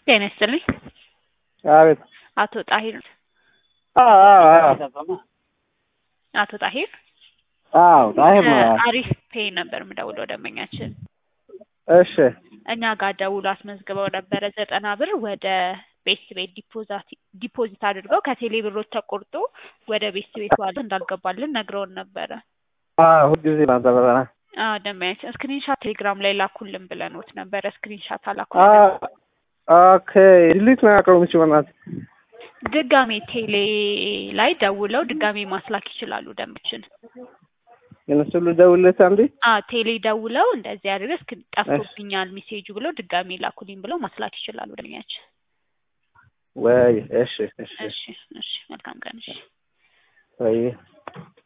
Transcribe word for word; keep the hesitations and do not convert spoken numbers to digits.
ጤና ይስጥልኝ። አቤት። አቶ ጣሂር አዎ አዎ አዎ አቶ ጣሂር አዎ ጣሂር ነው። አሪፍ ፔይ ነበር የምደውለው ደንበኛችን። እሺ እኛ ጋር ደውሎ አስመዝግበው ነበረ ዘጠና ብር ወደ ቤስት ቤት ዲፖዛት ዲፖዚት አድርገው ከቴሌ ብሮች ተቆርጦ ወደ ቤስት ቤት ዋሌት እንዳልገባልን ነግረውን ነበረ። አዎ ሁልጊዜ ማንተበረና አዎ ደንበኛችን ስክሪንሻት ቴሌግራም ላይ ላኩልን ብለንዎት ነበረ። ስክሪንሻት አላኩልን። ኦኬ ዲሊት ነው ያቀሩት ይችላል። ድጋሜ ቴሌ ላይ ደውለው ድጋሜ ማስላክ ይችላሉ ደንበኛችን። የነሱ ልደውልለት አንዴ? አዎ ቴሌ ደውለው እንደዚህ አድርገህ እስኪ ጠፍቶብኛል ሜሴጁ ብለው ድጋሜ ላኩልኝ ብለው ማስላክ ይችላሉ ደንበኛችን። ወይ እሺ እሺ እሺ እሺ መልካም ቀን። እሺ ወይ